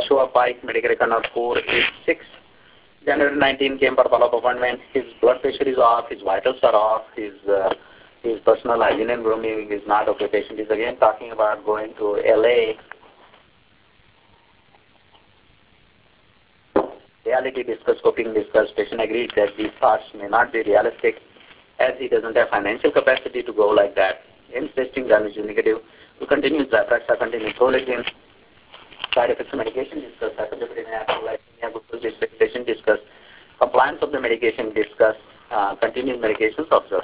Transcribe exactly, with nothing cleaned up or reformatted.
Joshua Pike, medical record number four eight six. January nineteenth came for follow-up appointment. His blood pressure is off, his vitals are off, his uh, his personal hygiene and grooming is not okay. Patient is again talking about going to L A. Reality discussed, coping discussed. Patient agreed that these thoughts may not be realistic as he doesn't have financial capacity to go like that. In testing done is negative. We continue Zyprexa, continue Prolactin. Side effects of medication discussed. Hyperlipidemia, hypoglycemia, glucose dysregulation discussed. Compliance of the medication discussed. Uh, continued medications observed.